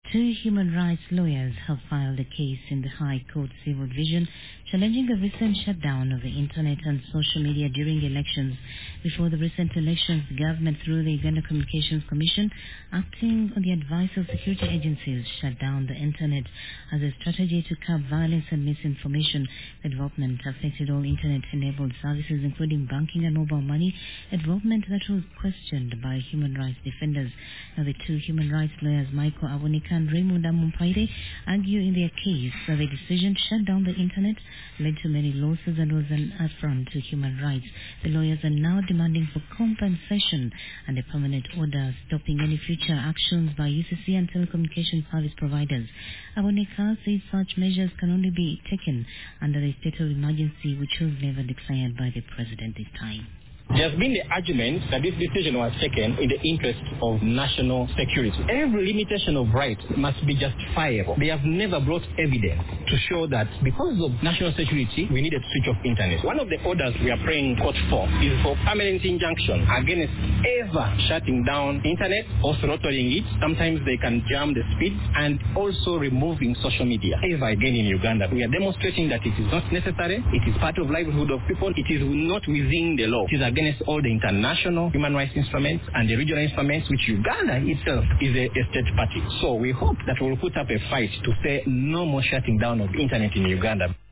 Two human rights lawyers have filed a case in the High Court Civil Division challenging the recent shutdown of the internet and social media during elections. Before the recent elections, the government, through the Uganda Communications Commission, acting on the advice of security agencies, shut down the internet as a strategy to curb violence and misinformation. The development affected all internet-enabled services, including banking and mobile money, a development that was questioned by human rights defenders. Now, the two human rights lawyers, Michael Abonika and Raymond Amumpaire, argue in their case that the decision to shut down the internet led to many losses and was an affront to human rights. The lawyers are now demanding for compensation and a permanent order stopping any future actions by UCC and telecommunication service providers. Abonika says such measures can only be taken under a state of emergency, which was never declared by the president this time. There has been the argument that this decision was taken in the interest of national security. Every limitation of rights must be justifiable. They have never brought evidence to show that because of national security, we needed to switch off internet. One of the orders we are praying court for is for permanent injunction against ever shutting down internet or throttling it. Sometimes they can jam the speed, and also removing social media ever again in Uganda. We are demonstrating that it is not necessary. It is part of livelihood of people. It is not within the law. It is against all the international human rights instruments and the regional instruments, which Uganda itself is a state party. So we hope that we'll put up a fight to say no more shutting down of internet in Uganda.